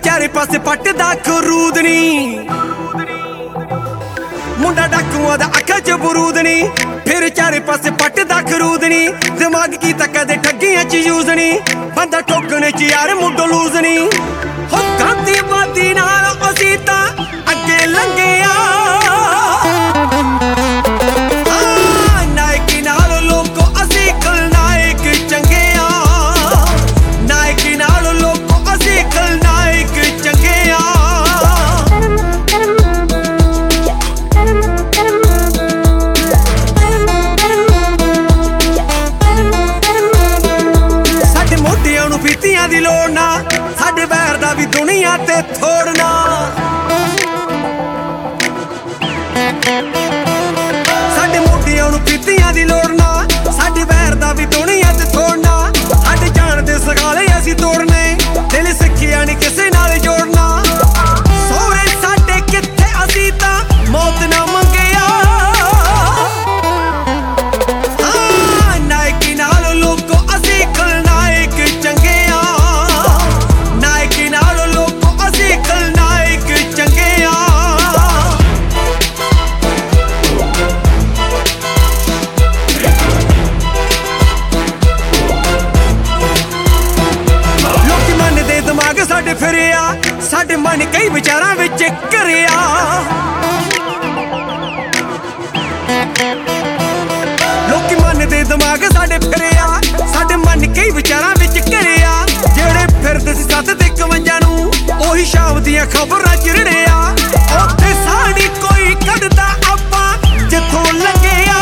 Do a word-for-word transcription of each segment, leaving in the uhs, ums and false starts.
ਚਾਰੇ ਪਾਸੇ ਪੱਟਦਾ ਖਰੂਦ ਨੀ, ਮੁੰਡਾ ਡਾਕੂਆਂ ਦਾ ਅੱਖਾਂ 'ਚ ਬਰੂਦ ਨੀ। ਫਿਰ ਚਾਰੇ ਪਾਸੇ ਪੱਟਦਾ ਖਰੂਦ ਨੀ, ਦਿਮਾਗ ਕੀਤਾ ਕਦੇ ਠੱਗੀਆਂ 'ਚ ਯੂਜ਼ ਨੀ। ਬੰਦਾ ਠੋਕਣੇ 'ਚ ਯਾਰ ਮੁੱਢ ਲੂਜ਼ ਨੀ। ਹੋ ਗਾਂਦੀ ਬਾਦੀ ਨਾਲ ਅਸੀਂ ਤਾਂ ਅੱਗੇ ਲੰਘਿਆ, ਨਾਇਕੀ ਨਾਲ ਲੋਕੋ ਅਸੀਂ ਖਲਨਾਇਕ ਚੰਗੇ ਆ, ਨਾਇਕੀ ਨਾਲ ਲੋਕੋ ਅਸੀਂ ਖਲਨਾਇਕ ਚੰਗੇ ਆ। ਸਾਡੇ ਮੋਢਿਆਂ ਨੂੰ ਫੀਤੀਆਂ ਦੀ ਲੋੜ ਨਾ, ਸਾਡੇ ਵੈਰ ਦਾ ਵੀ ਦੁਨੀਆ ਤੇ ਥੋੜਨਾ। ਸਾਡੇ ਮੋਢਿਆਂ ਨੂੰ ਫੀਤੀਆਂ ਦੀ ਲੋੜ ਨਾ, ਸਾਡੇ ਵੈਰ ਦਾ ਵੀ ਦੁਨੀਆ ਤੇ ਥੋੜਨਾ। ਸਾਡੇ ਜਾਣ ਦੇ ਸਗਾਲੇ ਅਸੀਂ ਤੋੜਨੇ, ਦਿਲ ਸਿੱਖਿਆ ਨੀ ਕਿਸੇ ਨਾਲ ਜੋੜਨਾ। ਸੋਹਰੇ ਸਾਡੇ ਕਿੱਥੇ ਅਸੀਂ ਤਾਂ ਮੌਤ ਨਾ ਮੰਗਿਆ, ਹਾਂ ਨਾਇਕੀ ਨਾਲ ਲੋਕੋ ਅਸੀਂ ਖਲਨਾਇਕ ਚੰਗੇ ਆ, ਨਾਇਕੀ ਨਾਲ ਲੋਕੋ ਅਸੀਂ ਖਲਨਾਇਕ ਚੰਗੇ ਆ। ਲੋਕੀ ਮਨ ਦੇ ਦਿਮਾਗ ਸਾਡੇ ਫਿਰਿਆ, ਸਾਡੇ ਮਨ ਕਈ ਵਿਚਾਰਾਂ ਵਿੱਚ ਘਿਰਿਆ। ਲੋਕੀ ਮਨ ਦੇ ਦਿਮਾਗ ਸਾਡੇ ਫਿਰਿਆ, ਸਾਡੇ ਮਨ ਕਈ ਵਿਚਾਰਾਂ ਵਿੱਚ ਘਿਰਿਆ। ਜਿਹੜੇ ਫਿਰਦੇ ਸੀ ਸੱਤ ਤੇ ਇਕਵੰਜਾ ਨੂੰ, ਉਹੀ ਸ਼ਾਮ ਦੀਆਂ ਖਬਰਾਂ ਚਿੜਿਆ। ਉੱਥੇ ਸਾੜੀ ਕੋਈ ਕੱਢਦਾ ਆਪਾਂ ਜਿੱਥੋਂ ਲੰਘਿਆ,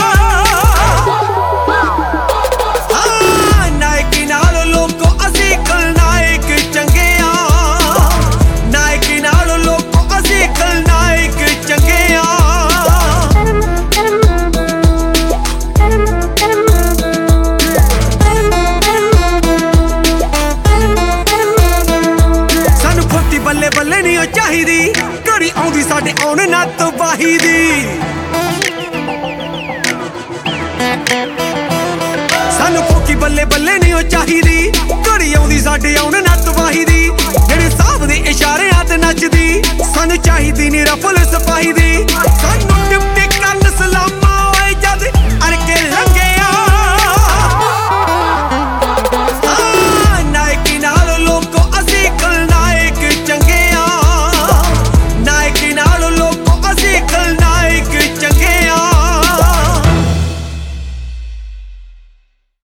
ਹਾਂ ਨਾਇਕੀ ਨਾਲ ਲੋਕੋ ਅਸੀਂ ਖਲਨਾਇਕ ਚੰਗੇ ਆ, ਨਾਇਕੀ ਨਾਲ ਲੋਕੋ ਅਸੀਂ ਖਲਨਾਇਕ ਚੰਗੇ ਆ। ਸਾਨੂੰ ਫੁੱਟੀ ਬੱਲੇ ਬੱਲੇ ਨਹੀਂ ਉਹ ਚਾਹੀਦੀ, ਘੜੀ ਆਉਂਦੀ ਸਾਡੇ ਆਉਣ ਨਾ ਤਬਾਹੀ ਦੀ। ਸਾਨੂੰ ਫੋਕੀ ਬੱਲੇ ਬੱਲੇ ਨਹੀਂ ਉਹ ਚਾਹੀਦੀ, ਘੜੀ ਆਉਂਦੀ ਸਾਡੇ ਆਉਣ ਨਾ ਤਬਾਹੀ ਦੀ। ਜਿਹੜੇ ਸਾਹਬ ਦੇ ਇਸ਼ਾਰਿਆਂ ਤੇ ਨੱਚਦੀ, ਸਾਨੂੰ ਚਾਹੀਦੀ ਨੀ ਰਫਲ ਸਿਪਾਹੀ ਦੀ।